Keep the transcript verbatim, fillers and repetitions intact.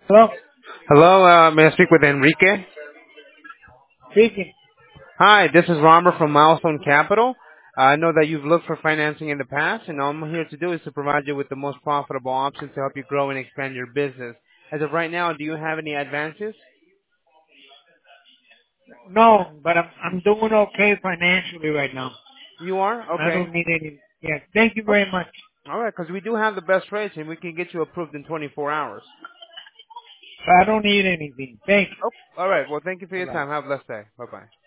Hello? Hello, uh, may I speak with Enrique? Speaking. Hi, this is Robert from Milestone Capital. I know that you've looked for financing in the past, and all I'm here to do is to provide you with the most profitable options to help you grow and expand your business. As of right now, do you have any advances? No, but I'm I'm doing okay financially right now. You are? I Okay. don't need any. Yeah. Thank you Oh, very much. all right, because we do have the best rates, and we can get you approved in twenty-four hours. I don't need anything. Thank Oh, all right. Well, thank you for you. your Bye bye. time. Have a blessed day. Bye-bye.